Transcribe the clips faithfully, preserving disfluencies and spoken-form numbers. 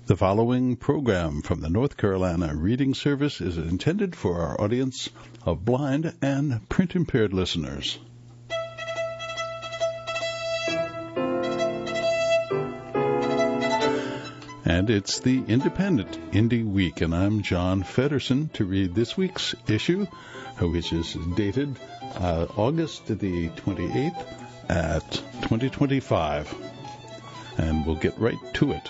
The following program from the North Carolina Reading Service is intended for our audience of blind and print-impaired listeners. And it's the Independent Indie Week, and I'm John Feddersen to read this week's issue, which is dated uh, August the twenty-eighth at twenty twenty-five. And we'll get right to it.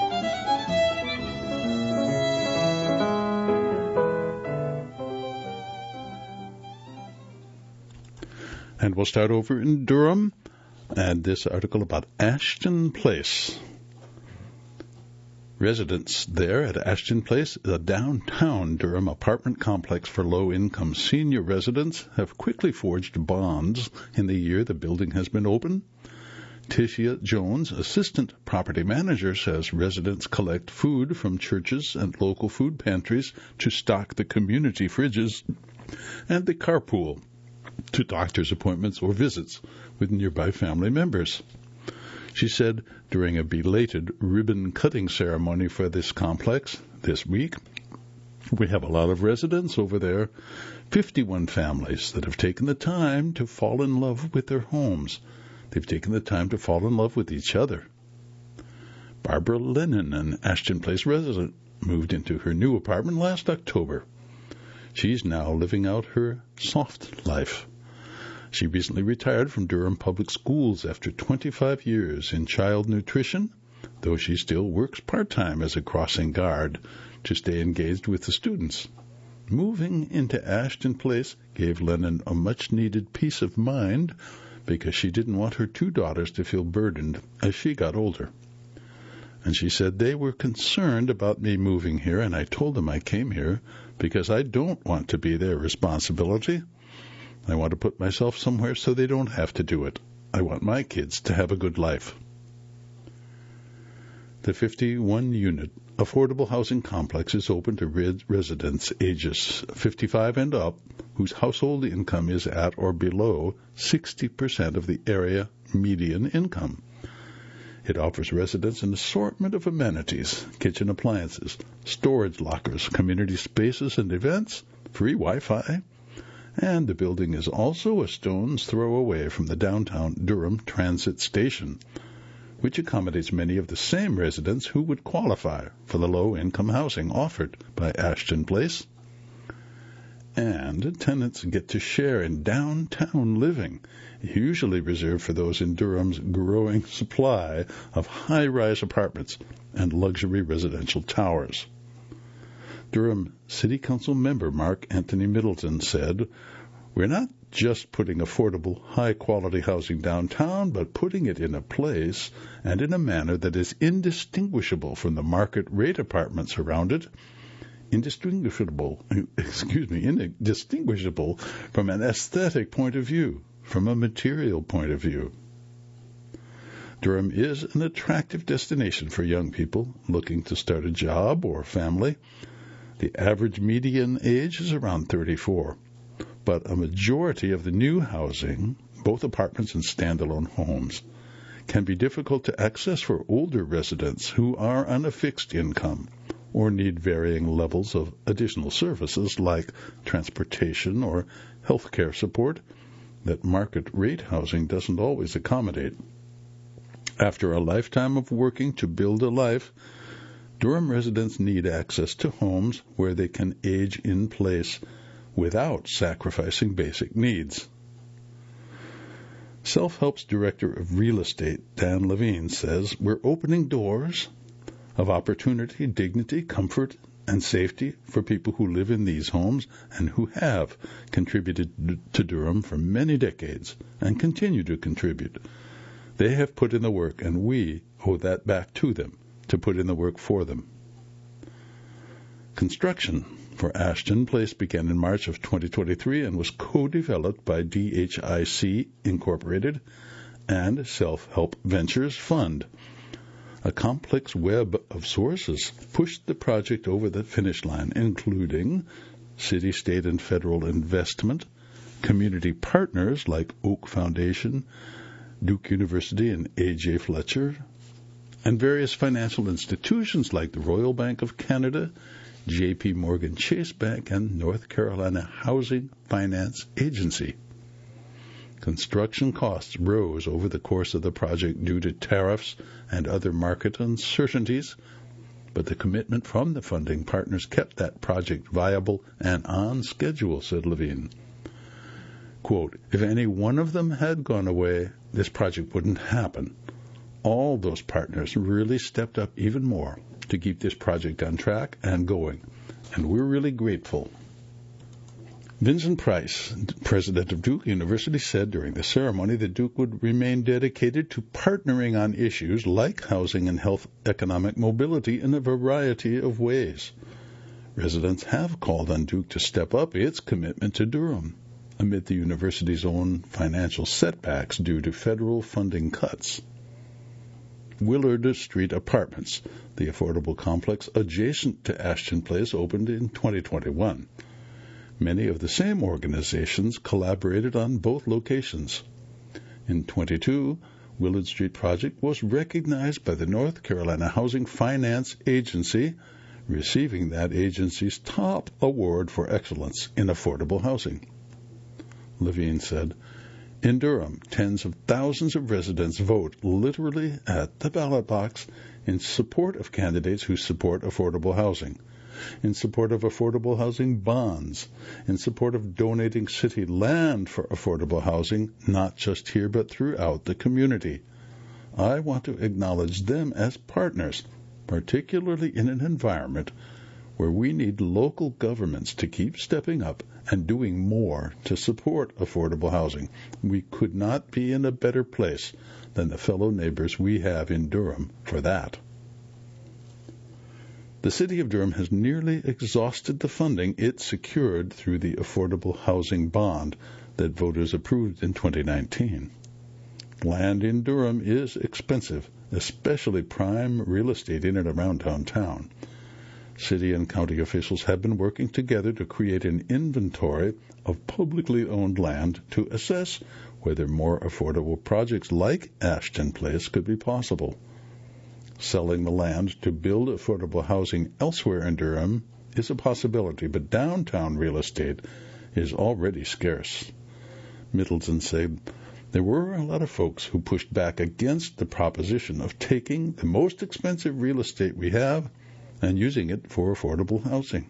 And we'll start over in Durham, and this article about Ashton Place. Residents there at Ashton Place, a downtown Durham apartment complex for low-income senior residents, have quickly forged bonds in the year the building has been open. Ticia Jones, assistant property manager, says residents collect food from churches and local food pantries to stock the community fridges and the carpool to doctor's appointments or visits with nearby family members. She said during a belated ribbon-cutting ceremony for this complex this week, "We have a lot of residents over there, fifty-one families that have taken the time to fall in love with their homes. They've taken the time to fall in love with each other." Barbara Lennon, an Ashton Place resident, moved into her new apartment last October. She's now living out her soft life. She recently retired from Durham Public Schools after twenty-five years in child nutrition, though she still works part-time as a crossing guard to stay engaged with the students. Moving into Ashton Place gave Lennon a much-needed peace of mind because she didn't want her two daughters to feel burdened as she got older. And she said, "They were concerned about me moving here, and I told them I came here because I don't want to be their responsibility. I want to put myself somewhere so they don't have to do it. I want my kids to have a good life." The fifty-one unit affordable housing complex is open to res- residents ages fifty-five and up whose household income is at or below sixty percent of the area median income. It offers residents an assortment of amenities, kitchen appliances, storage lockers, community spaces and events, free Wi-Fi, and the building is also a stone's throw away from the downtown Durham Transit Station, which accommodates many of the same residents who would qualify for the low-income housing offered by Ashton Place. And tenants get to share in downtown living, usually reserved for those in Durham's growing supply of high-rise apartments and luxury residential towers. Durham City Council member Mark Anthony Middleton said, "We're not just putting affordable, high-quality housing downtown, but putting it in a place and in a manner that is indistinguishable from the market-rate apartments around it, indistinguishable, excuse me, indistinguishable from an aesthetic point of view, from a material point of view." Durham is an attractive destination for young people looking to start a job or family. The average median age is around thirty-four, but a majority of the new housing, both apartments and standalone homes, can be difficult to access for older residents who are on a fixed income or need varying levels of additional services like transportation or health care support that market-rate housing doesn't always accommodate. After a lifetime of working to build a life, Durham residents need access to homes where they can age in place without sacrificing basic needs. Self-Help's Director of Real Estate, Dan Levine, says, "We're opening doors of opportunity, dignity, comfort, and safety for people who live in these homes and who have contributed to Durham for many decades and continue to contribute. They have put in the work, and we owe that back to them to put in the work for them." Construction for Ashton Place began in March of twenty twenty-three and was co-developed by D H I C Incorporated and Self-Help Ventures Fund. A complex web of sources pushed the project over the finish line, including city, state, and federal investment, community partners like Oak Foundation, Duke University, and A J Fletcher, And various financial institutions like the Royal Bank of Canada, J P Morgan Chase Bank, and North Carolina Housing Finance Agency. Construction costs rose over the course of the project due to tariffs and other market uncertainties, but the commitment from the funding partners kept that project viable and on schedule, said Levine. Quote, if any one of them had gone away, this project wouldn't happen. All those partners really stepped up even more to keep this project on track and going, and we're really grateful. Vincent Price, president of Duke University, said during the ceremony that Duke would remain dedicated to partnering on issues like housing and health economic mobility in a variety of ways. Residents have called on Duke to step up its commitment to Durham amid the university's own financial setbacks due to federal funding cuts. Willard Street Apartments, the affordable complex adjacent to Ashton Place, opened in twenty twenty-one. Many of the same organizations collaborated on both locations. In twenty-two, Willard Street project was recognized by the North Carolina Housing Finance Agency, receiving that agency's top award for excellence in affordable housing. Levine said, in Durham, tens of thousands of residents vote literally at the ballot box in support of candidates who support affordable housing, in support of affordable housing bonds, in support of donating city land for affordable housing, not just here but throughout the community. I want to acknowledge them as partners, particularly in an environment where we need local governments to keep stepping up and doing more to support affordable housing. We could not be in a better place than the fellow neighbors we have in Durham for that. The City of Durham has nearly exhausted the funding it secured through the Affordable Housing Bond that voters approved in twenty nineteen. Land in Durham is expensive, especially prime real estate in and around downtown. City and county officials have been working together to create an inventory of publicly owned land to assess whether more affordable projects like Ashton Place could be possible. Selling the land to build affordable housing elsewhere in Durham is a possibility, but downtown real estate is already scarce. Middleton said there were a lot of folks who pushed back against the proposition of taking the most expensive real estate we have and using it for affordable housing.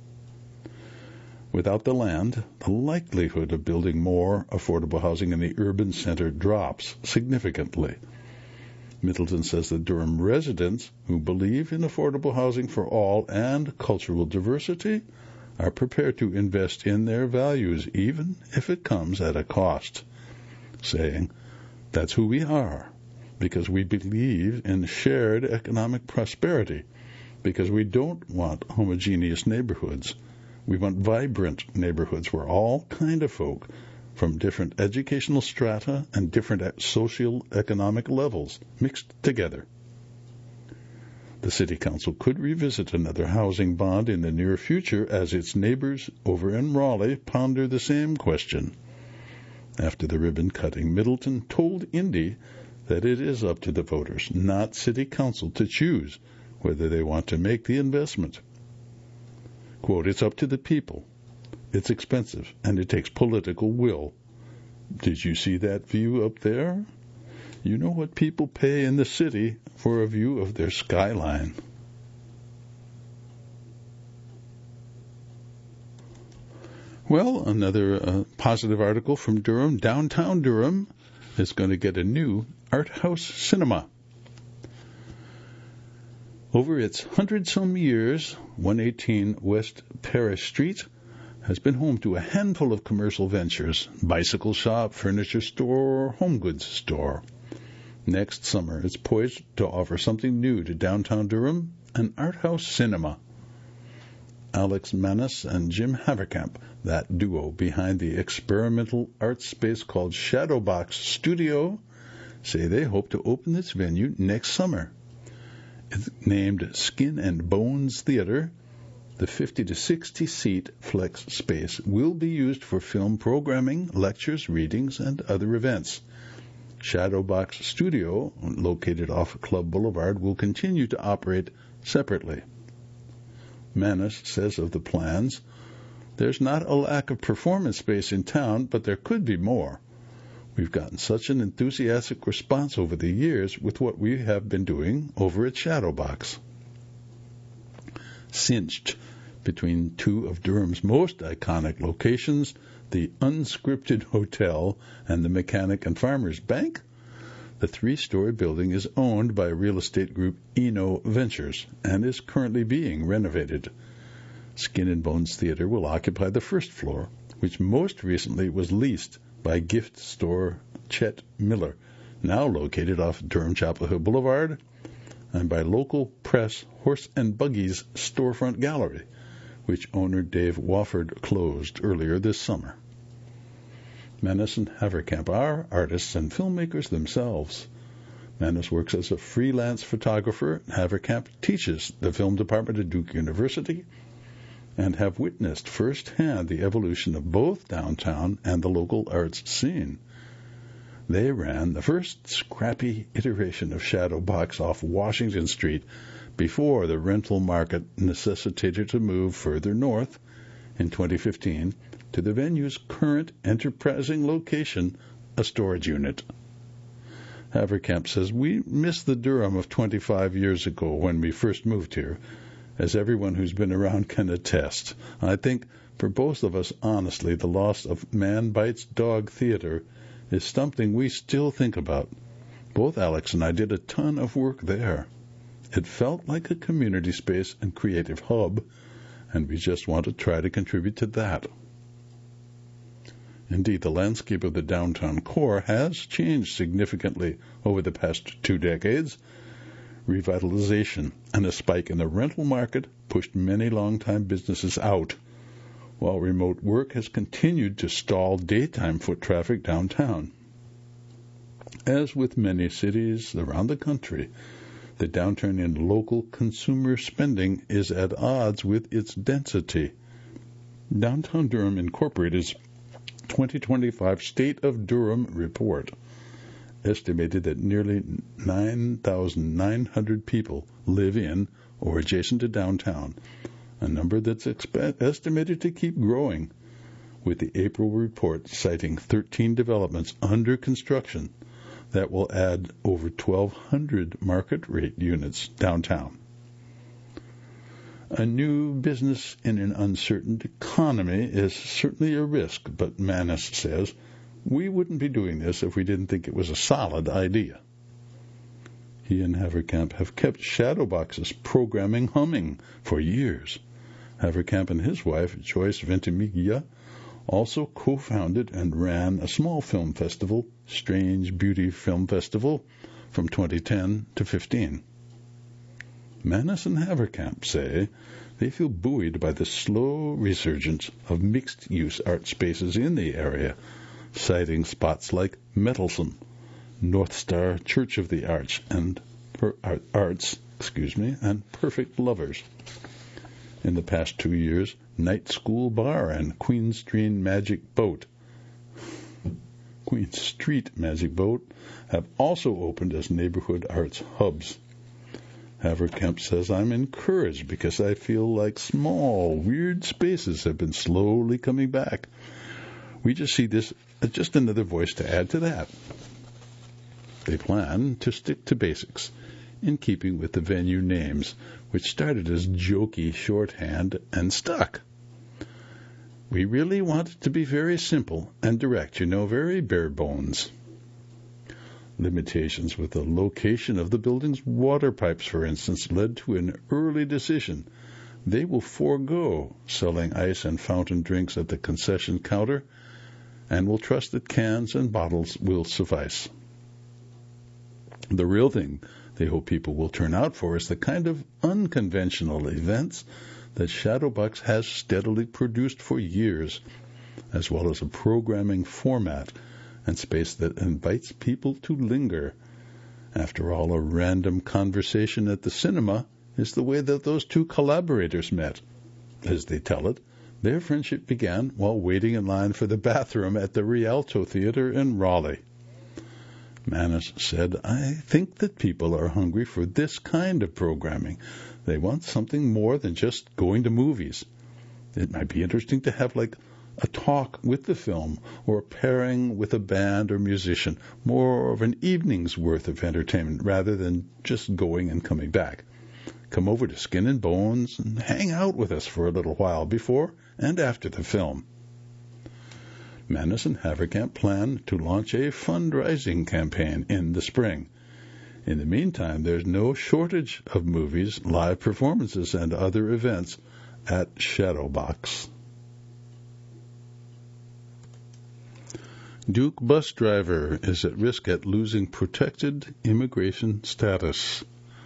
Without the land, the likelihood of building more affordable housing in the urban center drops significantly. Middleton says that Durham residents who believe in affordable housing for all and cultural diversity are prepared to invest in their values, even if it comes at a cost, saying, that's who we are, because we believe in shared economic prosperity, because we don't want homogeneous neighborhoods. We want vibrant neighborhoods where all kind of folk from different educational strata and different social economic levels mixed together. The City Council could revisit another housing bond in the near future as its neighbors over in Raleigh ponder the same question. After the ribbon cutting, Middleton told Indy that it is up to the voters, not City Council, to choose whether they want to make the investment. Quote, it's up to the people. It's expensive, and it takes political will. Did you see that view up there? You know what people pay in the city for a view of their skyline. Well, another uh, positive article from Durham. Downtown Durham is going to get a new art house cinema. Over its hundred-some years, one eighteen West Parish Street has been home to a handful of commercial ventures, bicycle shop, furniture store, home goods store. Next summer, it's poised to offer something new to downtown Durham, an art house cinema. Alex Manus and Jim Haverkamp, that duo behind the experimental art space called Shadowbox Studio, say they hope to open this venue next summer. It's named Skin and Bones Theater. The fifty to sixty seat flex space will be used for film programming, lectures, readings, and other events. Shadowbox Studio, located off Club Boulevard, will continue to operate separately. Manus says of the plans, "There's not a lack of performance space in town, but there could be more. We've gotten such an enthusiastic response over the years with what we have been doing over at Shadowbox." Cinched between two of Durham's most iconic locations, the Unscripted Hotel and the Mechanic and Farmers Bank, the three-story building is owned by real estate group Eno Ventures and is currently being renovated. Skin and Bones Theater will occupy the first floor, which most recently was leased by gift store Chet Miller, now located off Durham Chapel Hill Boulevard, and by local press Horse and Buggy's storefront gallery, which owner Dave Wofford closed earlier this summer. Manus and Haverkamp are artists and filmmakers themselves. Manus works as a freelance photographer. Haverkamp teaches the film department at Duke University and have witnessed firsthand the evolution of both downtown and the local arts scene. They ran the first scrappy iteration of Shadowbox off Washington Street before the rental market necessitated a move further north in twenty fifteen to the venue's current enterprising location, a storage unit. Haverkamp says, "We miss the Durham of twenty-five years ago when we first moved here, as everyone who's been around can attest. I think for both of us, honestly, the loss of Man Bites Dog Theater is something we still think about. Both Alex and I did a ton of work there. It felt like a community space and creative hub, and we just want to try to contribute to that." Indeed, the landscape of the downtown core has changed significantly over the past two decades. Revitalization and a spike in the rental market pushed many longtime businesses out, while remote work has continued to stall daytime foot traffic downtown. As with many cities around the country, the downturn in local consumer spending is at odds with its density. Downtown Durham Incorporated's twenty twenty-five State of Durham report estimated that nearly nine thousand nine hundred people live in or adjacent to downtown, a number that's expe- estimated to keep growing, with the April report citing thirteen developments under construction that will add over twelve hundred market-rate units downtown. A new business in an uncertain economy is certainly a risk, but Manus says, "We wouldn't be doing this if we didn't think it was a solid idea." He and Haverkamp have kept Shadowbox's programming humming for years. Haverkamp and his wife, Joyce Ventimiglia, also co-founded and ran a small film festival, Strange Beauty Film Festival, from twenty ten to fifteen. Manus and Haverkamp say they feel buoyed by the slow resurgence of mixed-use art spaces in the area, citing spots like Metalsome, North Star Church of the Arts, and per, Arts, excuse me, and Perfect Lovers. In the past two years, Night School Bar and Queen Street Magic Boat, Queen Street Magic Boat, have also opened as neighborhood arts hubs. Haverkamp says, "I'm encouraged because I feel like small, weird spaces have been slowly coming back. We just see this as just another voice to add to that." They plan to stick to basics, in keeping with the venue names, which started as jokey shorthand and stuck. "We really want it to be very simple and direct, you know, very bare bones." Limitations with the location of the building's water pipes, for instance, led to an early decision. They will forego selling ice and fountain drinks at the concession counter and will trust that cans and bottles will suffice. The real thing they hope people will turn out for is the kind of unconventional events that Shadowbox has steadily produced for years, as well as a programming format and space that invites people to linger. After all, a random conversation at the cinema is the way that those two collaborators met. As they tell it, their friendship began while waiting in line for the bathroom at the Rialto Theater in Raleigh. Manis said, "I think that people are hungry for this kind of programming. They want something more than just going to movies. It might be interesting to have like a talk with the film or a pairing with a band or musician, more of an evening's worth of entertainment rather than just going and coming back. Come over to Skin and Bones and hang out with us for a little while before and after the film." Manis and Haverkamp plan to launch a fundraising campaign in the spring. In the meantime, there's no shortage of movies, live performances, and other events at Shadowbox. Duke bus driver is at risk at losing protected immigration status.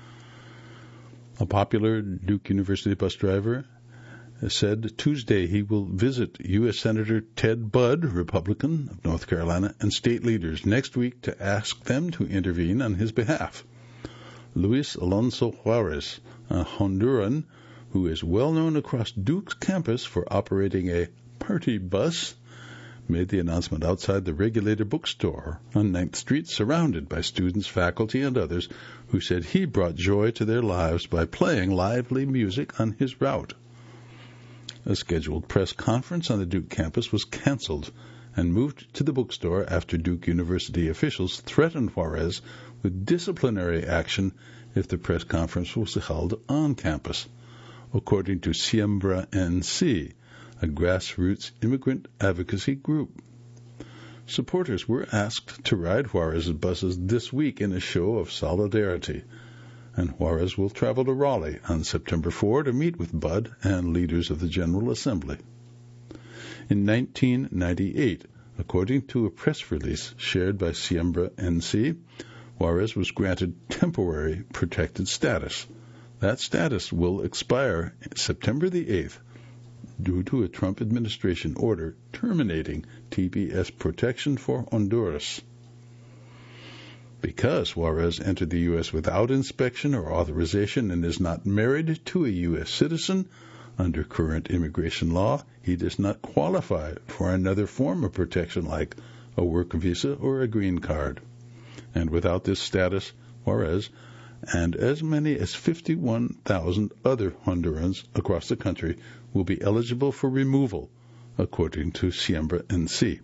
A popular Duke University bus driver said Tuesday he will visit U S Senator Ted Budd, Republican of North Carolina, and state leaders next week to ask them to intervene on his behalf. Luis Alonso Juarez, a Honduran who is well known across Duke's campus for operating a party bus, made the announcement outside the Regulator bookstore on ninth Street, surrounded by students, faculty, and others who said he brought joy to their lives by playing lively music on his route. A scheduled press conference on the Duke campus was canceled and moved to the bookstore after Duke University officials threatened Juarez with disciplinary action if the press conference was held on campus, according to Siembra N C, a grassroots immigrant advocacy group. Supporters were asked to ride Juarez's buses this week in a show of solidarity, and Juarez will travel to Raleigh on September fourth to meet with Budd and leaders of the General Assembly. In nineteen ninety-eight, according to a press release shared by Siembra N C, Juarez was granted temporary protected status. That status will expire September the eighth due to a Trump administration order terminating T P S protection for Honduras. Because Juarez entered the U S without inspection or authorization and is not married to a U S citizen, under current immigration law, he does not qualify for another form of protection like a work visa or a green card. And without this status, Juarez and as many as fifty-one thousand other Hondurans across the country will be eligible for removal, according to Siembra N C.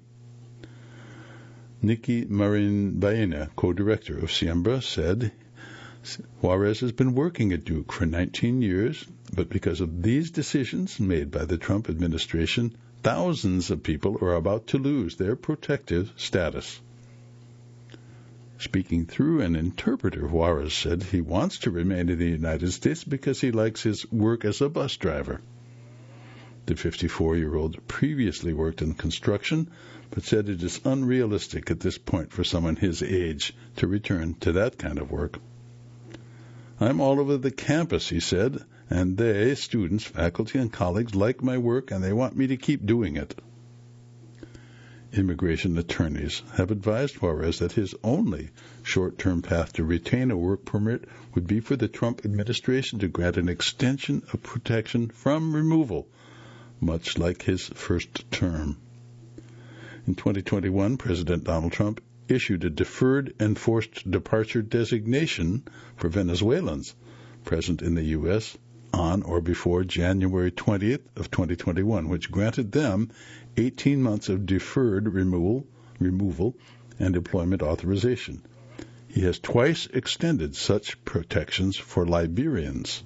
Nikki Marin Baena, co-director of Siembra, said Juarez has been working at Duke for nineteen years, but because of these decisions made by the Trump administration, thousands of people are about to lose their protective status. Speaking through an interpreter, Juarez said he wants to remain in the United States because he likes his work as a bus driver. The fifty-four-year-old previously worked in construction, but said it is unrealistic at this point for someone his age to return to that kind of work. "I'm all over the campus," he said, "and they, students, faculty, and colleagues, like my work, and they want me to keep doing it." Immigration attorneys have advised Juarez that his only short-term path to retain a work permit would be for the Trump administration to grant an extension of protection from removal, much like his first term. In twenty twenty-one, President Donald Trump issued a deferred enforced departure designation for Venezuelans present in the U S on or before January twentieth of twenty twenty-one, which granted them eighteen months of deferred removal, removal and employment authorization. He has twice extended such protections for Liberians.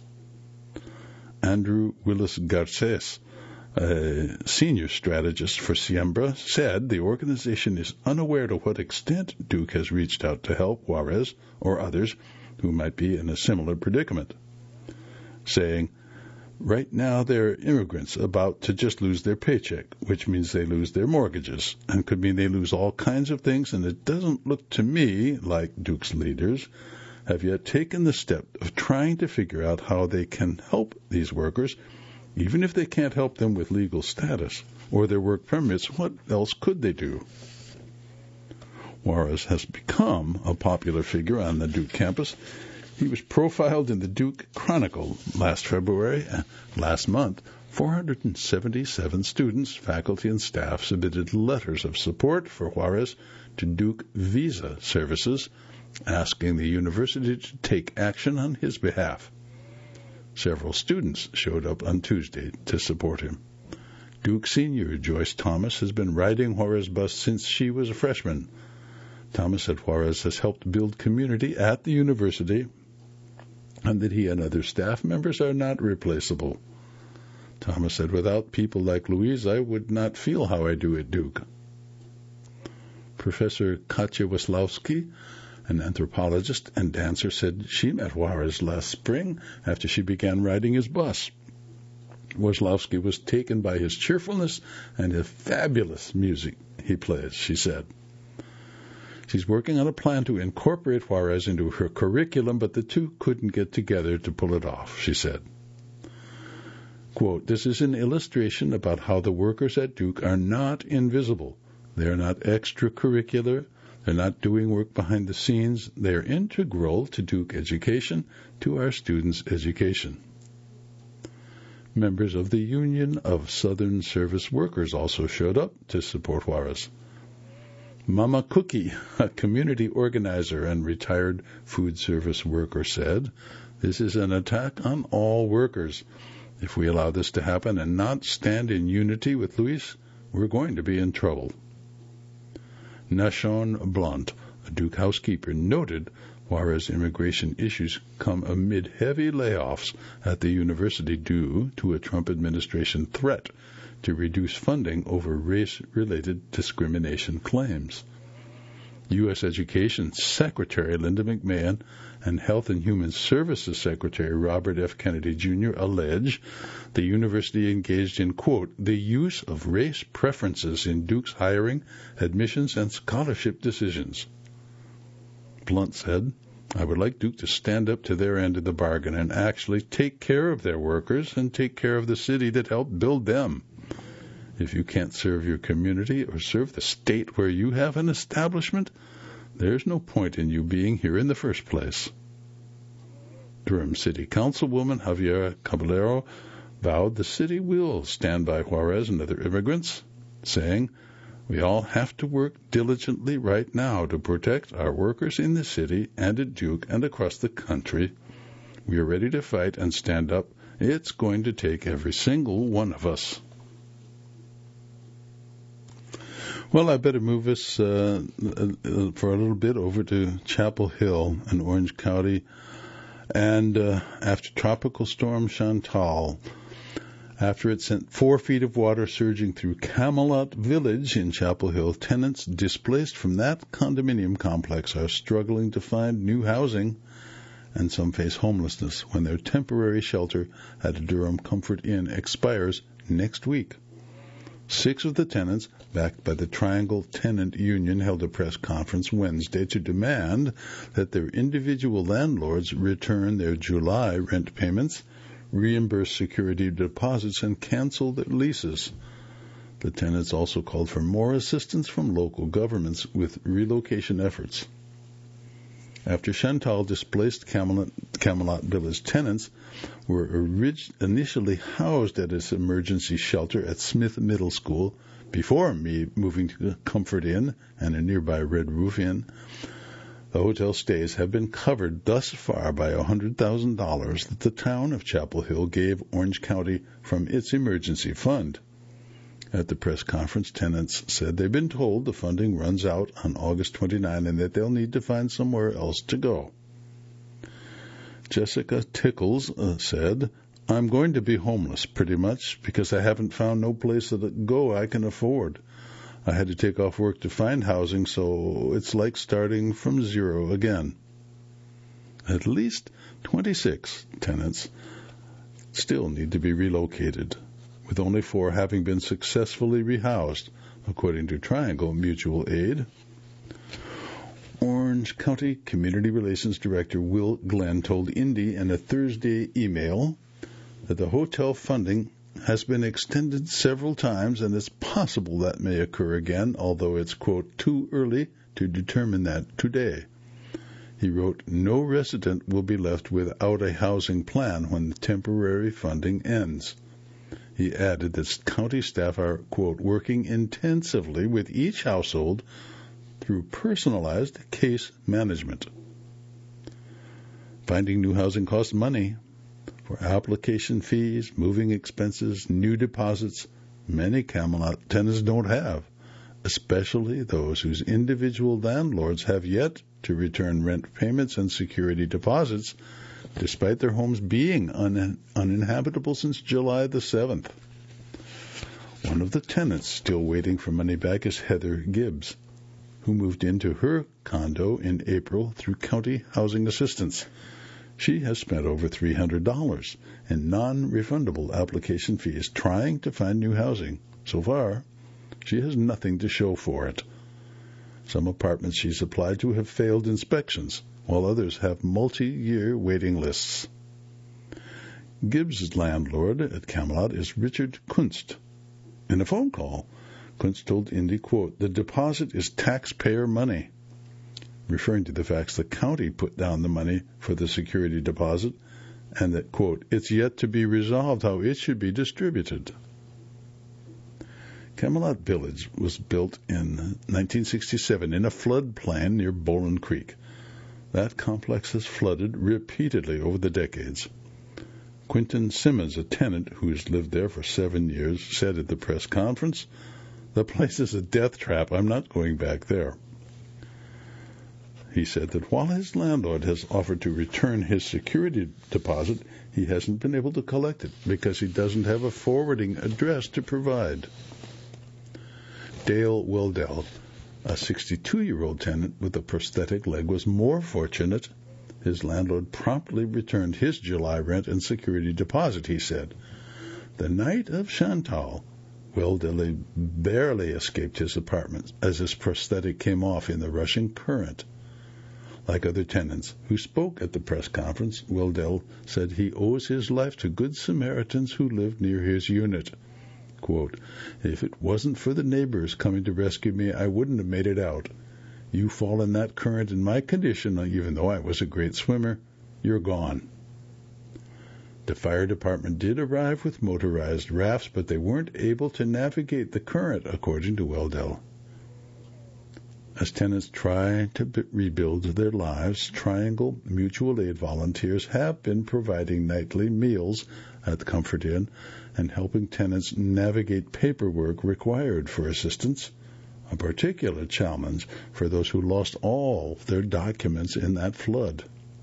Andrew Willis Garces, a senior strategist for Siembra, said the organization is unaware to what extent Duke has reached out to help Juarez or others who might be in a similar predicament, saying, "Right now they're immigrants about to just lose their paycheck, which means they lose their mortgages, and could mean they lose all kinds of things, and it doesn't look to me like Duke's leaders have yet taken the step of trying to figure out how they can help these workers. Even if they can't help them with legal status or their work permits, what else could they do?" Juarez has become a popular figure on the Duke campus. He was profiled in the Duke Chronicle last February. Last month, four hundred seventy-seven students, faculty, and staff submitted letters of support for Juarez to Duke Visa Services, asking the university to take action on his behalf. Several students showed up on Tuesday to support him. Duke Senior Joyce Thomas has been riding Juarez bus since she was a freshman. Thomas said Juarez has helped build community at the university and that he and other staff members are not replaceable. Thomas said, without people like Louise, I would not feel how I do at Duke. Professor Katja Weslowski, an anthropologist and dancer, said she met Juarez last spring after she began riding his bus. Weslowski was taken by his cheerfulness and the fabulous music he plays, she said. She's working on a plan to incorporate Juarez into her curriculum, but the two couldn't get together to pull it off, she said. Quote, this is an illustration about how the workers at Duke are not invisible. They are not extracurricular. They're not doing work behind the scenes. They are integral to Duke education, to our students' education. Members of the Union of Southern Service Workers also showed up to support Juarez. Mama Cookie, a community organizer and retired food service worker, said, this is an attack on all workers. If we allow this to happen and not stand in unity with Luis, we're going to be in trouble. Nashon Blunt, a Duke housekeeper, noted Juarez immigration issues come amid heavy layoffs at the university due to a Trump administration threat to reduce funding over race-related discrimination claims. U S. Education Secretary Linda McMahon and Health and Human Services Secretary Robert F. Kennedy Junior allege the university engaged in, quote, the use of race preferences in Duke's hiring, admissions, and scholarship decisions. Blunt said, I would like Duke to stand up to their end of the bargain and actually take care of their workers and take care of the city that helped build them. If you can't serve your community or serve the state where you have an establishment, there's no point in you being here in the first place. Durham City Councilwoman Javiera Caballero vowed the city will stand by Juarez and other immigrants, saying, we all have to work diligently right now to protect our workers in the city and at Duke and across the country. We are ready to fight and stand up. It's going to take every single one of us. Well, I better move us uh, for a little bit over to Chapel Hill in Orange County. And uh, after Tropical Storm Chantal, after it sent four feet of water surging through Camelot Village in Chapel Hill, tenants displaced from that condominium complex are struggling to find new housing, and some face homelessness when their temporary shelter at a Durham Comfort Inn expires next week. Six of the tenants, backed by the Triangle Tenant Union, held a press conference Wednesday to demand that their individual landlords return their July rent payments, reimburse security deposits, and cancel their leases. The tenants also called for more assistance from local governments with relocation efforts. After Chantal displaced Camelot, Camelot Village tenants were orig- initially housed at its emergency shelter at Smith Middle School before me moving to Comfort Inn and a nearby Red Roof Inn. The hotel stays have been covered thus far by one hundred thousand dollars that the town of Chapel Hill gave Orange County from its emergency fund. At the press conference, tenants said they've been told the funding runs out on August twenty-ninth and that they'll need to find somewhere else to go. Jessica Tickles uh, said, I'm going to be homeless pretty much because I haven't found no place to go I can afford. I had to take off work to find housing, so it's like starting from zero again. At least twenty-six tenants still need to be relocated, with only four having been successfully rehoused, according to Triangle Mutual Aid. Orange County Community Relations Director Will Glenn told Indy in a Thursday email that the hotel funding has been extended several times and it's possible that may occur again, although it's, quote, too early to determine that today. He wrote, no resident will be left without a housing plan when the temporary funding ends. He added that county staff are, quote, working intensively with each household through personalized case management. Finding new housing costs money. For application fees, moving expenses, new deposits, many Camelot tenants don't have, especially those whose individual landlords have yet to return rent payments and security deposits, despite their homes being un- uninhabitable since July the seventh. One of the tenants still waiting for money back is Heather Gibbs, who moved into her condo in April through county housing assistance. She has spent over three hundred dollars in non-refundable application fees trying to find new housing. So far, she has nothing to show for it. Some apartments she's applied to have failed inspections, while others have multi-year waiting lists. Gibbs' landlord at Camelot is Richard Kunst. In a phone call, Kunst told Indy, quote, "The deposit is taxpayer money," referring to the fact the county put down the money for the security deposit, and that, quote, "it's yet to be resolved how it should be distributed." Camelot Village was built in nineteen sixty-seven in a floodplain near Bowling Creek. That complex has flooded repeatedly over the decades. Quinton Simmons, a tenant who has lived there for seven years, said at the press conference, "The place is a death trap. I'm not going back there." He said that while his landlord has offered to return his security deposit, he hasn't been able to collect it because he doesn't have a forwarding address to provide. Dale Weldell, a sixty-two-year-old tenant with a prosthetic leg, was more fortunate. His landlord promptly returned his July rent and security deposit, he said. The night of Chantal, Weldell barely escaped his apartment as his prosthetic came off in the rushing current. Like other tenants who spoke at the press conference, Weldell said he owes his life to good Samaritans who lived near his unit. Quote, "If it wasn't for the neighbors coming to rescue me, I wouldn't have made it out. You fall in that current in my condition, even though I was a great swimmer, you're gone." The fire department did arrive with motorized rafts, but they weren't able to navigate the current, according to Weldell. As tenants try to b- rebuild their lives, Triangle Mutual Aid volunteers have been providing nightly meals at the Comfort Inn and helping tenants navigate paperwork required for assistance, a particular challenge for those who lost all their documents in that flood.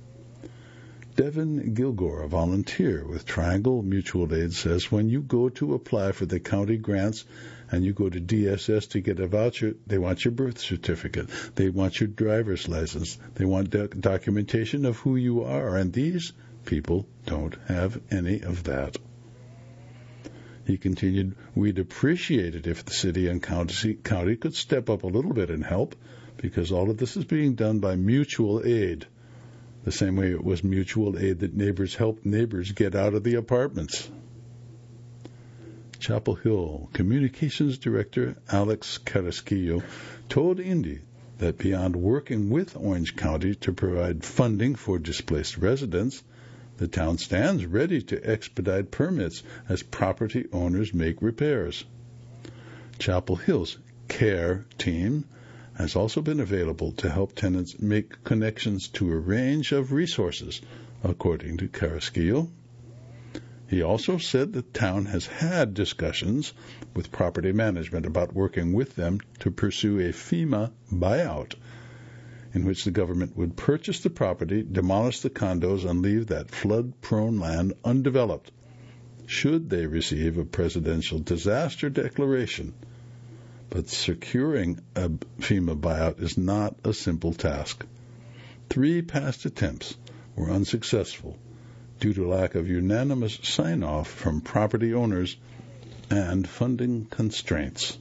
Devin Gilgore, a volunteer with Triangle Mutual Aid, says when you go to apply for the county grants and you go to D S S to get a voucher, they want your birth certificate. They want your driver's license. They want doc- documentation of who you are, and these people don't have any of that. He continued, "We'd appreciate it if the city and county, county could step up a little bit and help, because all of this is being done by mutual aid, the same way it was mutual aid that neighbors helped neighbors get out of the apartments." Chapel Hill Communications Director Alex Carrasquillo told Indy that beyond working with Orange County to provide funding for displaced residents, the town stands ready to expedite permits as property owners make repairs. Chapel Hill's CARE team has also been available to help tenants make connections to a range of resources, according to Carrasquillo. He also said the town has had discussions with property management about working with them to pursue a FEMA buyout, in which the government would purchase the property, demolish the condos, and leave that flood-prone land undeveloped, should they receive a presidential disaster declaration. But securing a FEMA buyout is not a simple task. Three past attempts were unsuccessful due to lack of unanimous sign-off from property owners and funding constraints.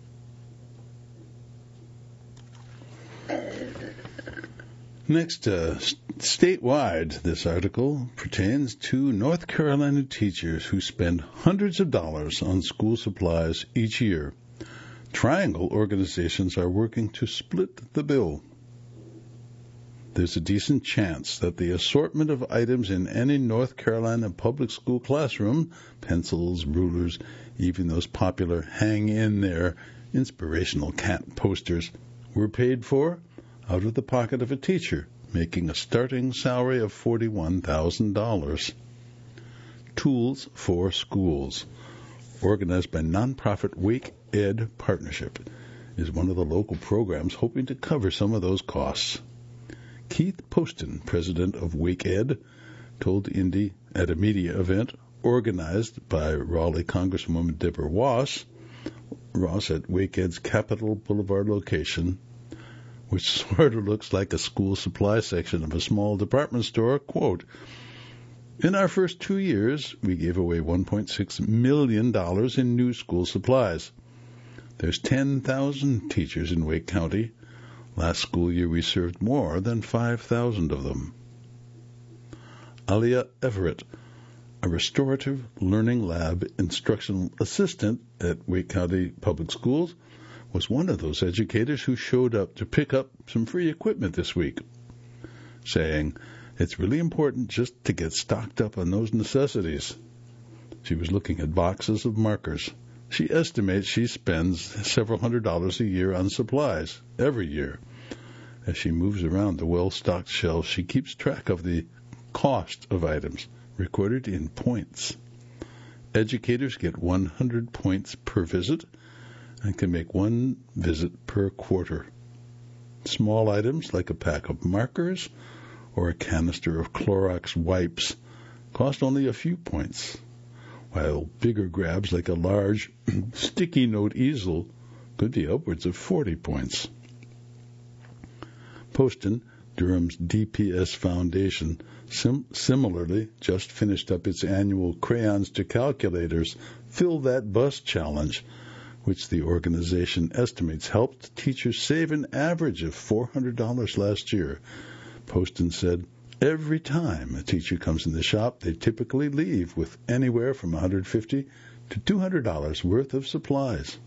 Next, uh, statewide, this article pertains to North Carolina teachers who spend hundreds of dollars on school supplies each year. Triangle organizations are working to split the bill. There's a decent chance that the assortment of items in any North Carolina public school classroom, pencils, rulers, even those popular hang-in-there inspirational cat posters, were paid for out of the pocket of a teacher making a starting salary of forty-one thousand dollars. Tools for Schools, organized by nonprofit Wake Ed Partnership, is one of the local programs hoping to cover some of those costs. Keith Poston, president of Wake Ed, told Indy at a media event organized by Raleigh Congresswoman Deborah Ross, Ross at Wake Ed's Capitol Boulevard location, which sort of looks like a school supply section of a small department store, quote, "In our first two years, we gave away one point six million dollars in new school supplies. There's ten thousand teachers in Wake County. Last school year, we served more than five thousand of them." Alia Everett, a restorative learning lab instructional assistant at Wake County Public Schools, was one of those educators who showed up to pick up some free equipment this week, saying, "It's really important just to get stocked up on those necessities." She was looking at boxes of markers. She estimates she spends several hundred dollars a year on supplies every year. As she moves around the well-stocked shelves, she keeps track of the cost of items, recorded in points. Educators get one hundred points per visit and can make one visit per quarter. Small items like a pack of markers or a canister of Clorox wipes cost only a few points, while bigger grabs like a large sticky note easel could be upwards of forty points. Poston, Durham's D P S Foundation, sim- similarly just finished up its annual Crayons to Calculators Fill That Bus challenge, which the organization estimates helped teachers save an average of four hundred dollars last year. Poston said, "Every time a teacher comes in the shop, they typically leave with anywhere from one hundred fifty dollars to two hundred dollars worth of supplies."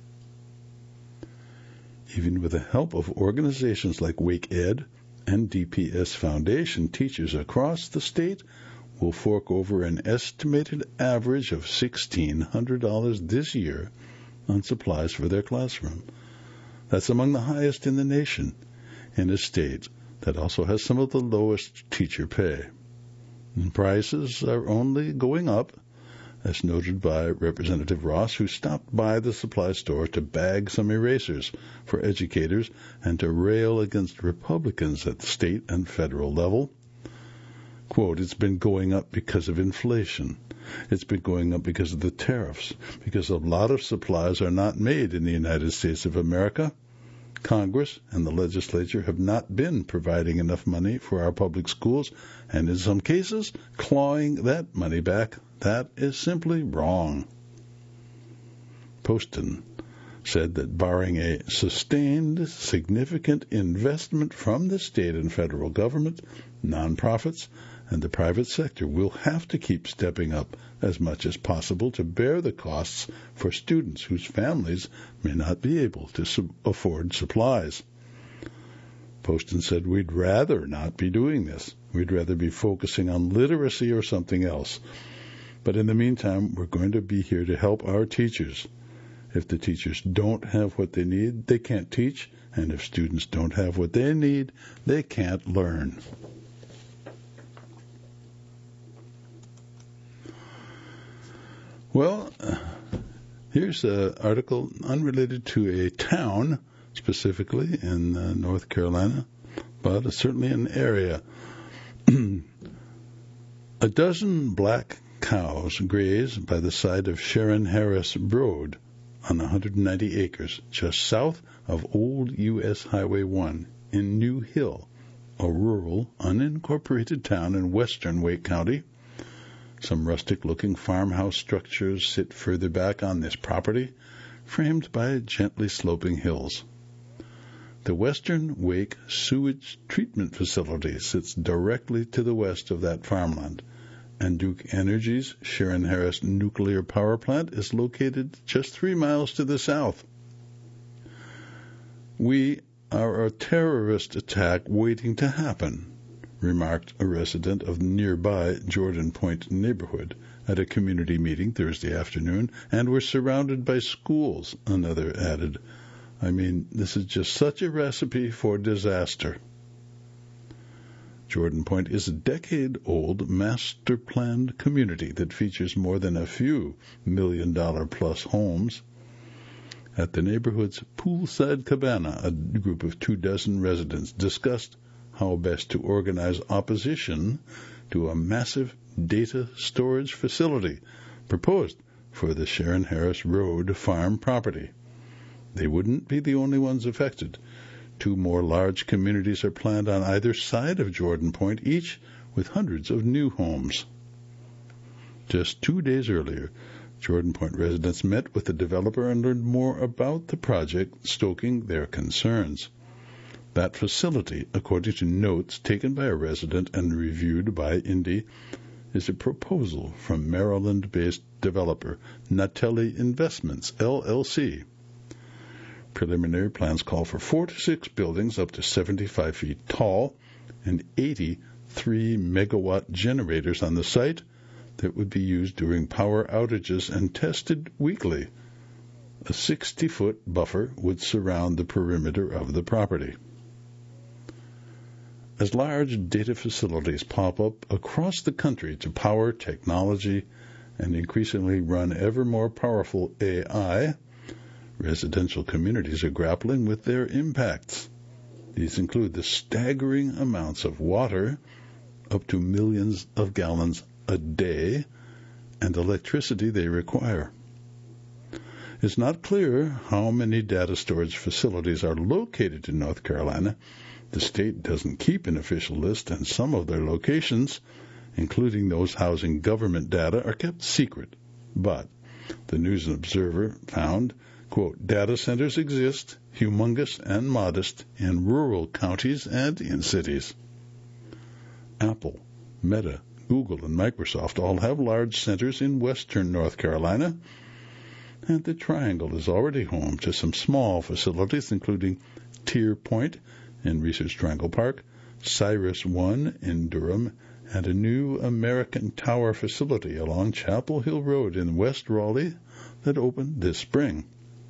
Even with the help of organizations like Wake Ed and D P S Foundation, teachers across the state will fork over an estimated average of sixteen hundred dollars this year on supplies for their classroom. That's among the highest in the nation, in a state that also has some of the lowest teacher pay. And prices are only going up, as noted by Representative Ross, who stopped by the supply store to bag some erasers for educators and to rail against Republicans at the state and federal level. Quote, "It's been going up because of inflation. It's been going up because of the tariffs, because a lot of supplies are not made in the United States of America. Congress and the legislature have not been providing enough money for our public schools, and in some cases, clawing that money back. That is simply wrong." Poston said that barring a sustained, significant investment from the state and federal government, nonprofits, and the private sector will have to keep stepping up as much as possible to bear the costs for students whose families may not be able to su- afford supplies. Poston said, "We'd rather not be doing this. We'd rather be focusing on literacy or something else. But in the meantime, we're going to be here to help our teachers. If the teachers don't have what they need, they can't teach. And if students don't have what they need, they can't learn." Well, uh, here's an article unrelated to a town, specifically in uh, North Carolina, but uh, certainly an area. A dozen black cows graze by the side of Sharon Harris Road on one hundred ninety acres just south of Old U S Highway one in New Hill, a rural, unincorporated town in western Wake County. Some rustic-looking farmhouse structures sit further back on this property, framed by gently sloping hills. The Western Wake Sewage Treatment Facility sits directly to the west of that farmland, and Duke Energy's Sharon Harris Nuclear Power Plant is located just three miles to the south. "We are a terrorist attack waiting to happen," remarked a resident of nearby Jordan Point neighborhood at a community meeting Thursday afternoon, "and we're surrounded by schools," another added. I mean, this is just such a recipe for disaster. Jordan Point is a decade-old master-planned community that features more than a few million-dollar-plus homes. At the neighborhood's poolside cabana, a group of two dozen residents discussed how best to organize opposition to a massive data storage facility proposed for the Sharon Harris Road farm property. They wouldn't be the only ones affected. Two more large communities are planned on either side of Jordan Point, each with hundreds of new homes. Just two days earlier, Jordan Point residents met with the developer and learned more about the project, stoking their concerns. That facility, according to notes taken by a resident and reviewed by Indy, is a proposal from Maryland-based developer Natelli Investments, L L C. Preliminary plans call for four to six buildings up to seventy-five feet tall and eighty-three megawatt generators on the site that would be used during power outages and tested weekly. A sixty-foot buffer would surround the perimeter of the property. As large data facilities pop up across the country to power technology and increasingly run ever more powerful A I, residential communities are grappling with their impacts. These include the staggering amounts of water, up to millions of gallons a day, and electricity they require. It's not clear how many data storage facilities are located in North Carolina. The state doesn't keep an official list, and some of their locations, including those housing government data, are kept secret. But the News and Observer found, quote, data centers exist, humongous and modest, in rural counties and in cities. Apple, Meta, Google, and Microsoft all have large centers in western North Carolina, and the Triangle is already home to some small facilities, including Tier Point in Research Triangle Park, Cyrus One in Durham, and a new American Tower facility along Chapel Hill Road in West Raleigh that opened this spring.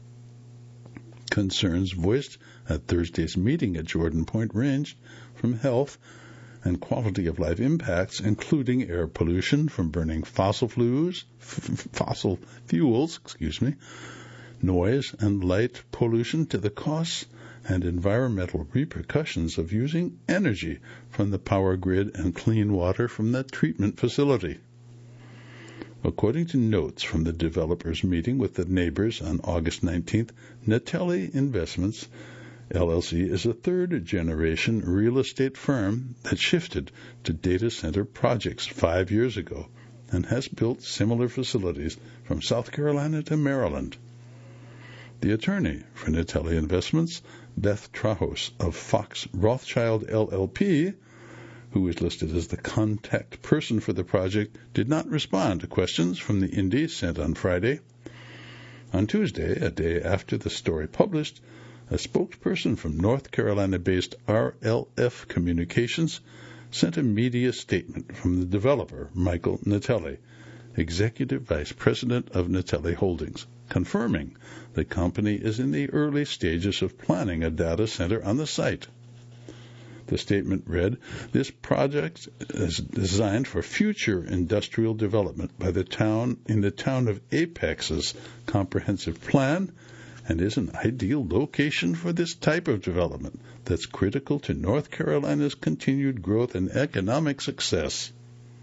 Concerns voiced at Thursday's meeting at Jordan Point ranged from health and quality of life impacts, including air pollution from burning fossil fuels, f- fossil fuels, excuse me, noise and light pollution, to the costs and environmental repercussions of using energy from the power grid and clean water from that treatment facility. According to notes from the developers' meeting with the neighbors on August nineteenth, Natelli Investments, L L C, is a third-generation real estate firm that shifted to data center projects five years ago and has built similar facilities from South Carolina to Maryland. The attorney for Natelli Investments, Beth Trajos of Fox Rothschild L L P, who is listed as the contact person for the project, did not respond to questions from the Indy sent on Friday. On Tuesday, a day after the story published, a spokesperson from North Carolina-based R L F Communications sent a media statement from the developer, Michael Natelli, Executive Vice President of Natelli Holdings, confirming the company is in the early stages of planning a data center on the site. The statement read, this project is designed for future industrial development by the town in the town of Apex's comprehensive plan, and is an ideal location for this type of development that's critical to North Carolina's continued growth and economic success.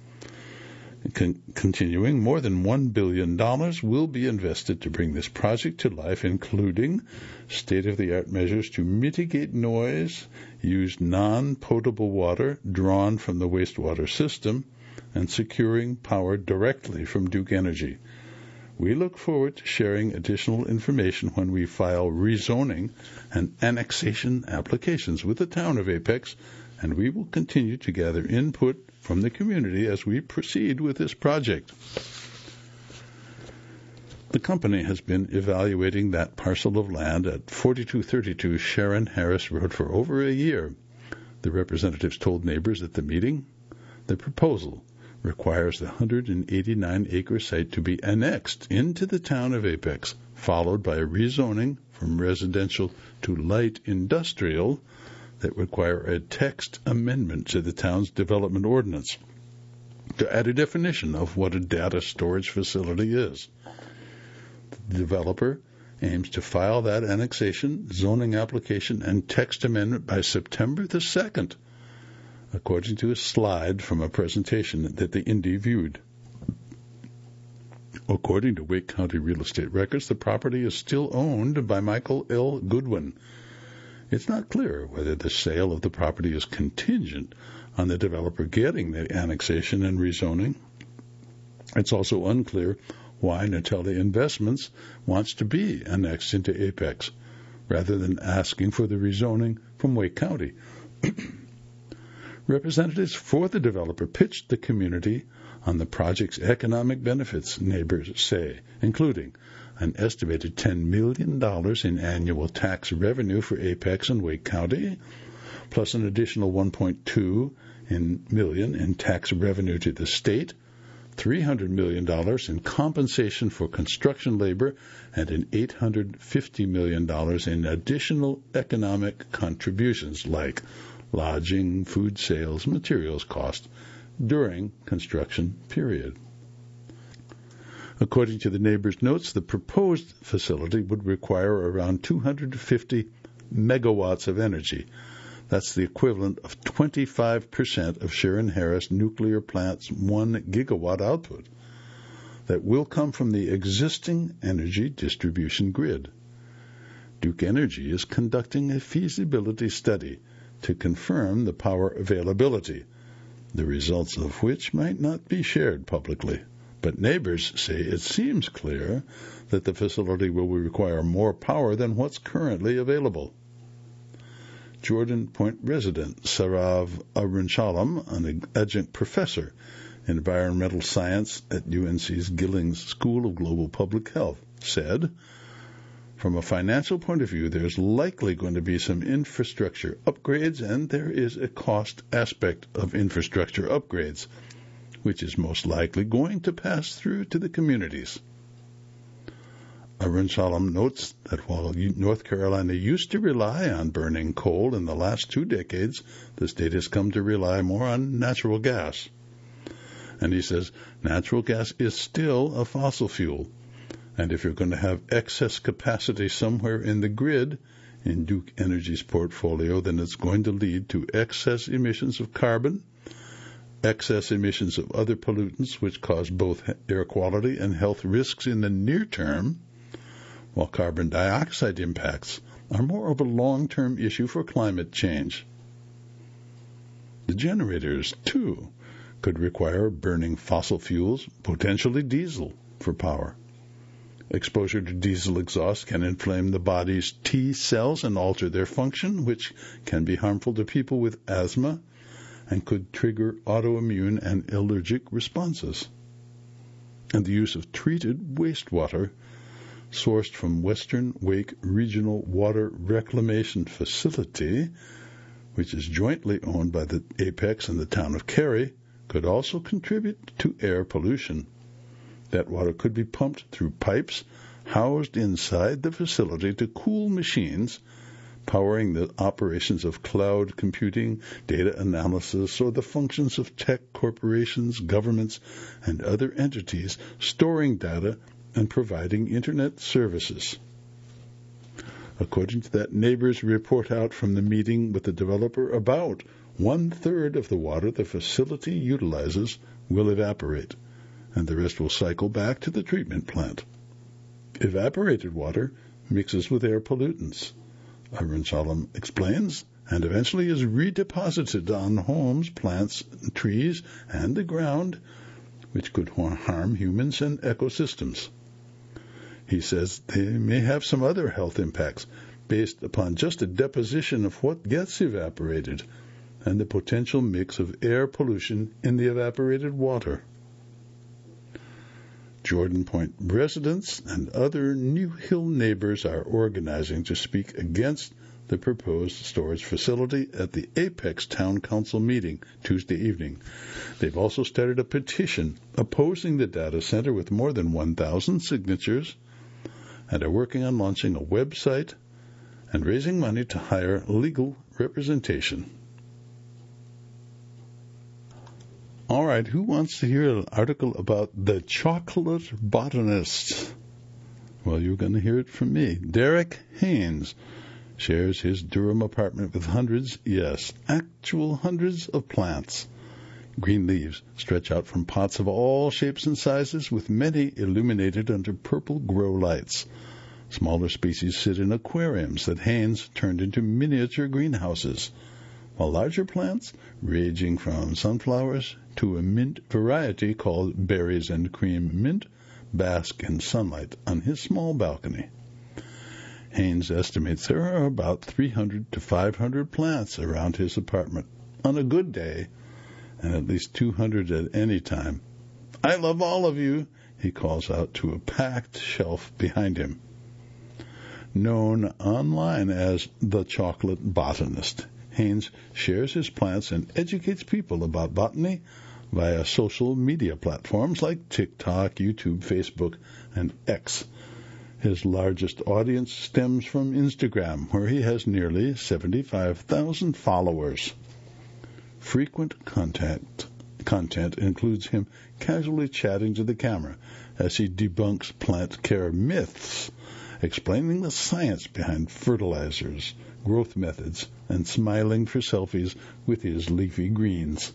Con- continuing, more than one billion dollars will be invested to bring this project to life, including state-of-the-art measures to mitigate noise, use non-potable water drawn from the wastewater system, and securing power directly from Duke Energy. We look forward to sharing additional information when we file rezoning and annexation applications with the town of Apex, and we will continue to gather input from the community as we proceed with this project. The company has been evaluating that parcel of land at forty-two thirty-two Sharon Harris Road for over a year. The representatives told neighbors at the meeting the proposal requires the one hundred eighty-nine acre site to be annexed into the town of Apex, followed by a rezoning from residential to light industrial that require a text amendment to the town's development ordinance to add a definition of what a data storage facility is. The developer aims to file that annexation, zoning application, and text amendment by September the second, according to a slide from a presentation that the Indy viewed. According to Wake County Real Estate Records, the property is still owned by Michael L. Goodwin. It's not clear whether the sale of the property is contingent on the developer getting the annexation and rezoning. It's also unclear why Natalia Investments wants to be annexed into Apex, rather than asking for the rezoning from Wake County. Representatives for the developer pitched the community on the project's economic benefits, neighbors say, including an estimated ten million dollars in annual tax revenue for Apex and Wake County, plus an additional one point two million dollars in tax revenue to the state, three hundred million dollars in compensation for construction labor, and an eight hundred fifty million dollars in additional economic contributions like lodging, food sales, materials cost during construction period. According to the neighbors' notes, the proposed facility would require around two hundred fifty megawatts of energy. That's the equivalent of twenty-five percent of Sharon Harris Nuclear Plant's one gigawatt output that will come from the existing energy distribution grid. Duke Energy is conducting a feasibility study to confirm the power availability, the results of which might not be shared publicly. But neighbors say it seems clear that the facility will require more power than what's currently available. Jordan Point resident Sarav Arunshalam, an adjunct professor in environmental science at U N C's Gillings School of Global Public Health, said, "From a financial point of view, there's likely going to be some infrastructure upgrades, and there is a cost aspect of infrastructure upgrades, which is most likely going to pass through to the communities." Arun Salam notes that while North Carolina used to rely on burning coal in the last two decades, the state has come to rely more on natural gas. And he says natural gas is still a fossil fuel, and if you're going to have excess capacity somewhere in the grid, in Duke Energy's portfolio, then it's going to lead to excess emissions of carbon, excess emissions of other pollutants which cause both air quality and health risks in the near term, while carbon dioxide impacts are more of a long-term issue for climate change. The generators, too, could require burning fossil fuels, potentially diesel, for power. Exposure to diesel exhaust can inflame the body's T cells and alter their function, which can be harmful to people with asthma and could trigger autoimmune and allergic responses. And the use of treated wastewater sourced from Western Wake Regional Water Reclamation Facility, which is jointly owned by the Apex and the town of Cary, could also contribute to air pollution. That water could be pumped through pipes housed inside the facility to cool machines, powering the operations of cloud computing, data analysis, or the functions of tech corporations, governments, and other entities storing data and providing Internet services. According to that neighbor's report out from the meeting with the developer, about one-third of the water the facility utilizes will evaporate, and the rest will cycle back to the treatment plant. Evaporated water mixes with air pollutants, Arun Salam explains, and eventually is redeposited on homes, plants, trees, and the ground, which could harm humans and ecosystems. He says they may have some other health impacts based upon just a deposition of what gets evaporated and the potential mix of air pollution in the evaporated water. Jordan Point residents and other New Hill neighbors are organizing to speak against the proposed storage facility at the Apex Town Council meeting Tuesday evening. They've also started a petition opposing the data center with more than one thousand signatures and are working on launching a website and raising money to hire legal representation. All right, who wants to hear an article about the chocolate botanist? Well, you're going to hear it from me. Derek Haynes shares his Durham apartment with hundreds, yes, actual hundreds of plants. Green leaves stretch out from pots of all shapes and sizes, with many illuminated under purple grow lights. Smaller species sit in aquariums that Haynes turned into miniature greenhouses, while larger plants, ranging from sunflowers to a mint variety called berries and cream mint, bask in sunlight on his small balcony. Haynes estimates there are about three hundred to five hundred plants around his apartment on a good day, and at least two hundred at any time. "I love all of you," he calls out to a packed shelf behind him. Known online as the Chocolate Botanist, Haynes shares his plants and educates people about botany via social media platforms like TikTok, YouTube, Facebook, and X. His largest audience stems from Instagram, where he has nearly seventy-five thousand followers. Frequent contact, content includes him casually chatting to the camera as he debunks plant care myths, explaining the science behind fertilizers, growth methods, and smiling for selfies with his leafy greens.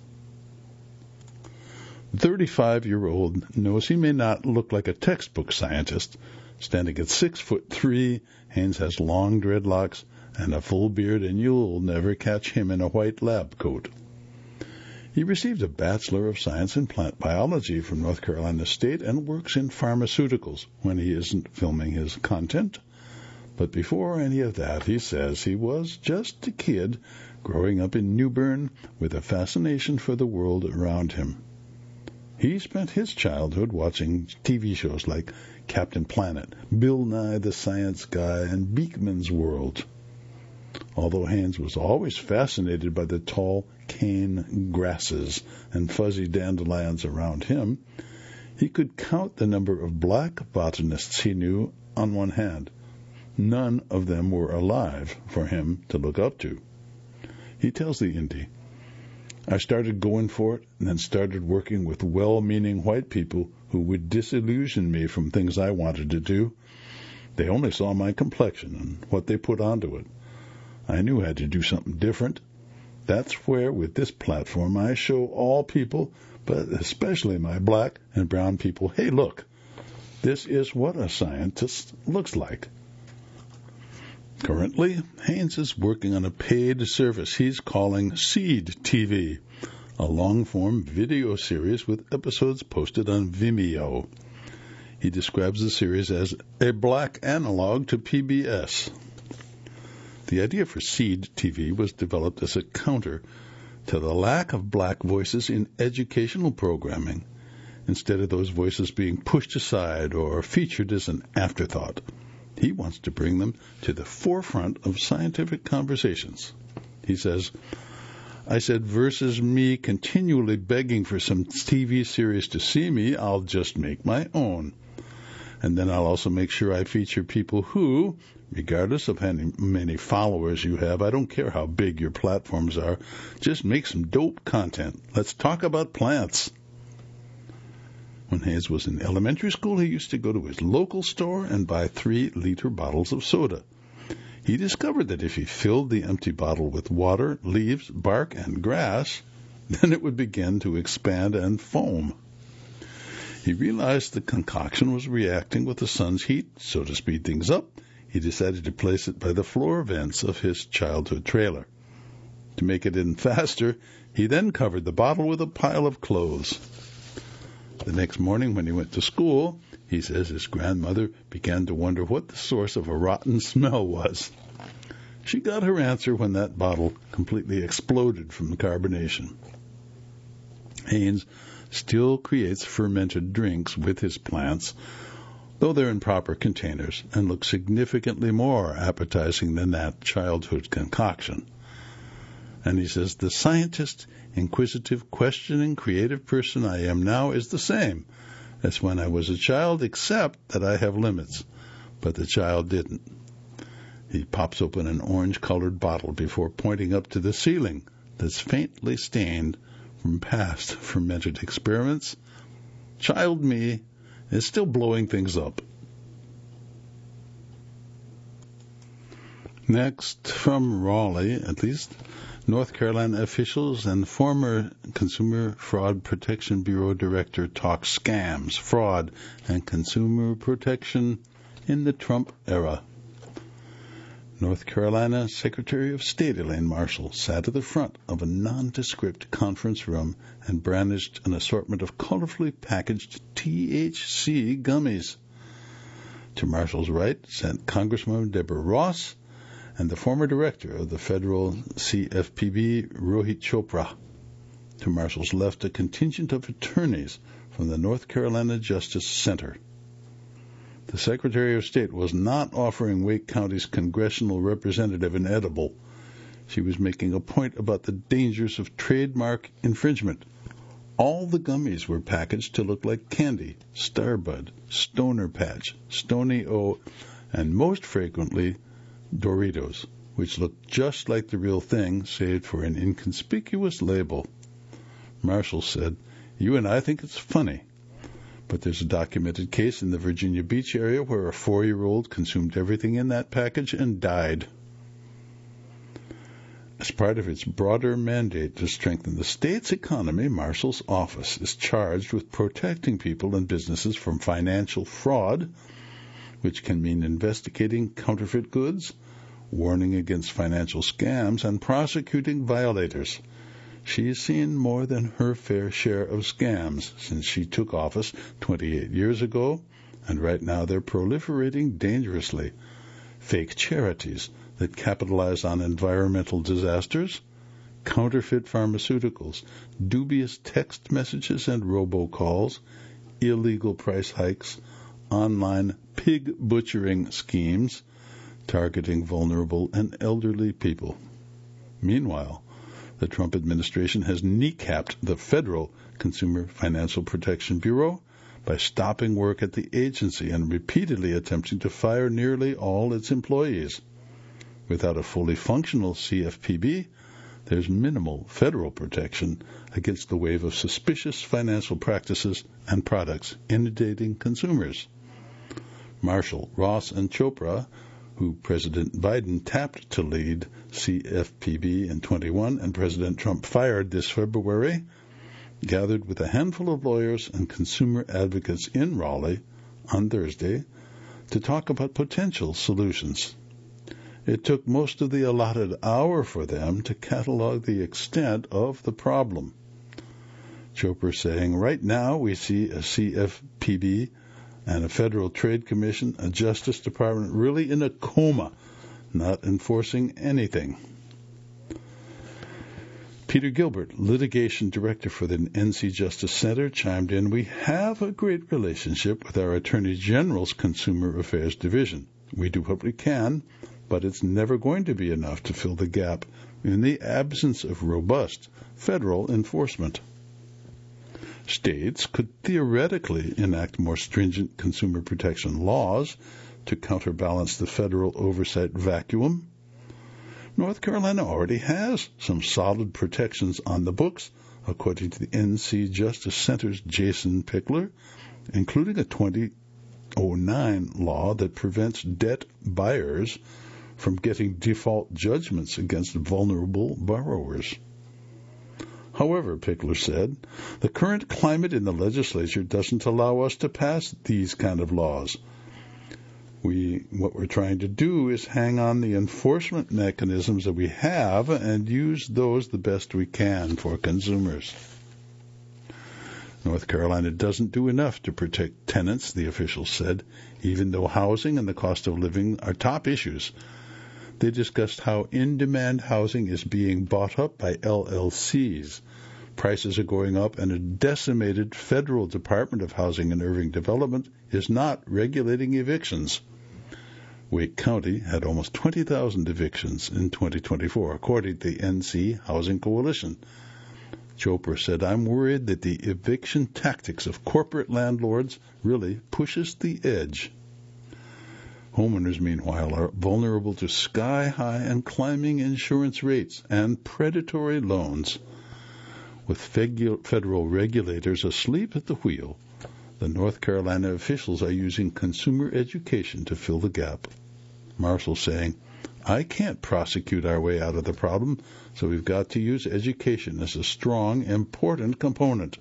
The thirty-five-year-old knows he may not look like a textbook scientist. Standing at six foot three, Haynes has long dreadlocks and a full beard, and you'll never catch him in a white lab coat. He received a Bachelor of Science in Plant Biology from North Carolina State and works in pharmaceuticals when he isn't filming his content. But before any of that, he says he was just a kid growing up in New Bern with a fascination for the world around him. He spent his childhood watching T V shows like Captain Planet, Bill Nye the Science Guy, and Beakman's World. Although Haynes was always fascinated by the tall cane grasses and fuzzy dandelions around him, he could count the number of black botanists he knew on one hand. None of them were alive for him to look up to. He tells the Indy, "I started going for it and then started working with well-meaning white people who would disillusion me from things I wanted to do. They only saw my complexion and what they put onto it. I knew I had to do something different. That's where, with this platform, I show all people, but especially my black and brown people, hey, look, this is what a scientist looks like." Currently, Haynes is working on a paid service he's calling Seed T V, a long-form video series with episodes posted on Vimeo. He describes the series as a black analog to P B S. The idea for Seed T V was developed as a counter to the lack of black voices in educational programming, instead of those voices being pushed aside or featured as an afterthought. He wants to bring them to the forefront of scientific conversations. He says, "I said, versus me continually begging for some T V series to see me, I'll just make my own. And then I'll also make sure I feature people who, regardless of how many followers you have, I don't care how big your platforms are, just make some dope content. Let's talk about plants." When Haynes was in elementary school, he used to go to his local store and buy three-liter bottles of soda. He discovered that if he filled the empty bottle with water, leaves, bark, and grass, then it would begin to expand and foam. He realized the concoction was reacting with the sun's heat, so to speed things up, he decided to place it by the floor vents of his childhood trailer. To make it in faster, he then covered the bottle with a pile of clothes. The next morning when he went to school, he says his grandmother began to wonder what the source of a rotten smell was. She got her answer when that bottle completely exploded from carbonation. Haynes still creates fermented drinks with his plants, though they're in proper containers and look significantly more appetizing than that childhood concoction. And he says, the scientist, inquisitive, questioning, creative person I am now is the same as when I was a child, except that I have limits. But the child didn't. He pops open an orange-colored bottle before pointing up to the ceiling that's faintly stained from past fermented experiments. Child me is still blowing things up. Next, from Raleigh, at least, North Carolina officials and former Consumer Fraud Protection Bureau director talk scams, fraud, and consumer protection in the Trump era. North Carolina Secretary of State Elaine Marshall sat at the front of a nondescript conference room and brandished an assortment of colorfully packaged T H C gummies. To Marshall's right sat Congresswoman Deborah Ross and the former director of the federal C F P B, Rohit Chopra. To Marshall's left, a contingent of attorneys from the North Carolina Justice Center. The Secretary of State was not offering Wake County's congressional representative an edible. She was making a point about the dangers of trademark infringement. All the gummies were packaged to look like candy, Starbud, Stoner Patch, Stony O, and most frequently Doritos, which looked just like the real thing, save for an inconspicuous label. Marshall said, "You and I think it's funny, but there's a documented case in the Virginia Beach area where a four-year-old consumed everything in that package and died." As part of its broader mandate to strengthen the state's economy, Marshall's office is charged with protecting people and businesses from financial fraud, which can mean investigating counterfeit goods, warning against financial scams, and prosecuting violators. She's seen more than her fair share of scams since she took office twenty-eight years ago, and right now they're proliferating dangerously. Fake charities that capitalize on environmental disasters, counterfeit pharmaceuticals, dubious text messages and robocalls, illegal price hikes, online pig butchering schemes targeting vulnerable and elderly people. Meanwhile, the Trump administration has kneecapped the federal Consumer Financial Protection Bureau by stopping work at the agency and repeatedly attempting to fire nearly all its employees. Without a fully functional C F P B, there's minimal federal protection against the wave of suspicious financial practices and products inundating consumers. Marshall, Ross, and Chopra, who President Biden tapped to lead C F P B in twenty-one and President Trump fired this February, gathered with a handful of lawyers and consumer advocates in Raleigh on Thursday to talk about potential solutions. It took most of the allotted hour for them to catalog the extent of the problem. Chopra saying, right now we see a C F P B and a Federal Trade Commission, a Justice Department really in a coma, not enforcing anything. Peter Gilbert, litigation director for the N C Justice Center, chimed in, "We have a great relationship with our Attorney General's Consumer Affairs Division. We do what we can, but it's never going to be enough to fill the gap in the absence of robust federal enforcement. States could theoretically enact more stringent consumer protection laws to counterbalance the federal oversight vacuum. North Carolina already has some solid protections on the books, according to the N C Justice Center's Jason Pickler, including a twenty oh nine law that prevents debt buyers from getting default judgments against vulnerable borrowers. However, Pickler said, the current climate in the legislature doesn't allow us to pass these kind of laws. We, what we're trying to do is hang on the enforcement mechanisms that we have and use those the best we can for consumers. North Carolina doesn't do enough to protect tenants, the official said, even though housing and the cost of living are top issues. They discussed how in-demand housing is being bought up by L L Cs, Prices are going up, and a decimated federal Department of Housing and Urban Development is not regulating evictions. Wake County had almost twenty thousand evictions in twenty twenty-four, according to the N C Housing Coalition. Chopra said, "I'm worried that the eviction tactics of corporate landlords really pushes the edge." Homeowners, meanwhile, are vulnerable to sky-high and climbing insurance rates and predatory loans. With federal regulators asleep at the wheel, the North Carolina officials are using consumer education to fill the gap. Marshall saying, "I can't prosecute our way out of the problem, so we've got to use education as a strong, important component."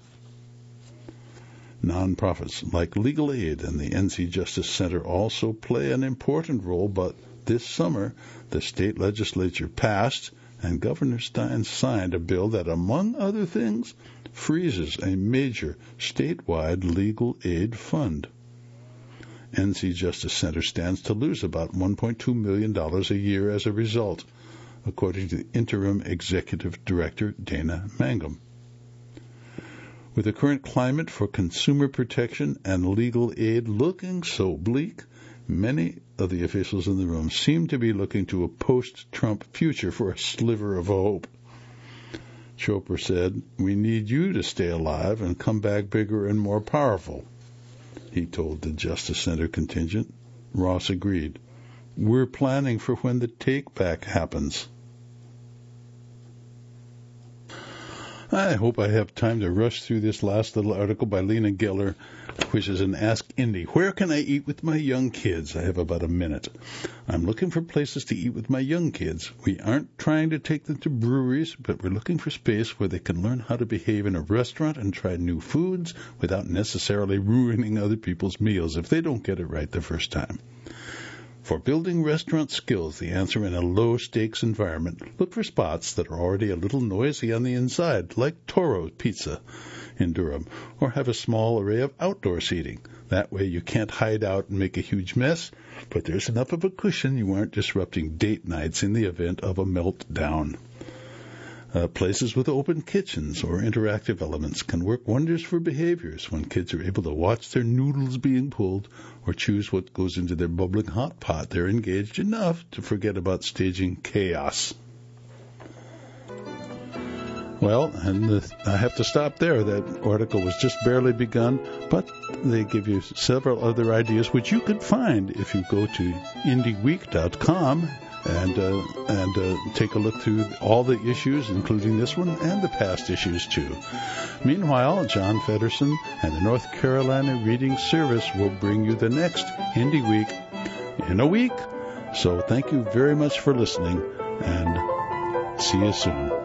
Nonprofits like Legal Aid and the N C Justice Center also play an important role, but this summer the state legislature passed and Governor Stein signed a bill that, among other things, freezes a major statewide legal aid fund. N C Justice Center stands to lose about one point two million dollars a year as a result, according to interim executive director Dana Mangum. With the current climate for consumer protection and legal aid looking so bleak, many of the officials in the room seem to be looking to a post-Trump future for a sliver of hope. Chopra said, "We need you to stay alive and come back bigger and more powerful," he told the Justice Center contingent. Ross agreed. "We're planning for when the take-back happens." I hope I have time to rush through this last little article by Lena Geller, which is an Ask Indy. Where can I eat with my young kids? I have about a minute. I'm looking for places to eat with my young kids. We aren't trying to take them to breweries, but we're looking for space where they can learn how to behave in a restaurant and try new foods without necessarily ruining other people's meals if they don't get it right the first time. For building restaurant skills, the answer in a low-stakes environment, look for spots that are already a little noisy on the inside, like Toro Pizza in Durham, or have a small array of outdoor seating. That way you can't hide out and make a huge mess, but there's enough of a cushion you aren't disrupting date nights in the event of a meltdown. Uh, places with open kitchens or interactive elements can work wonders for behaviors when kids are able to watch their noodles being pulled or choose what goes into their bubbling hot pot. They're engaged enough to forget about staging chaos. Well, and the, I have to stop there. That article was just barely begun, but they give you several other ideas, which you could find if you go to indie week dot com and uh, and uh, take a look through all the issues, including this one and the past issues too. Meanwhile, John Feddersen and the North Carolina Reading Service will bring you the next Indie Week in a week. So thank you very much for listening, and see you soon.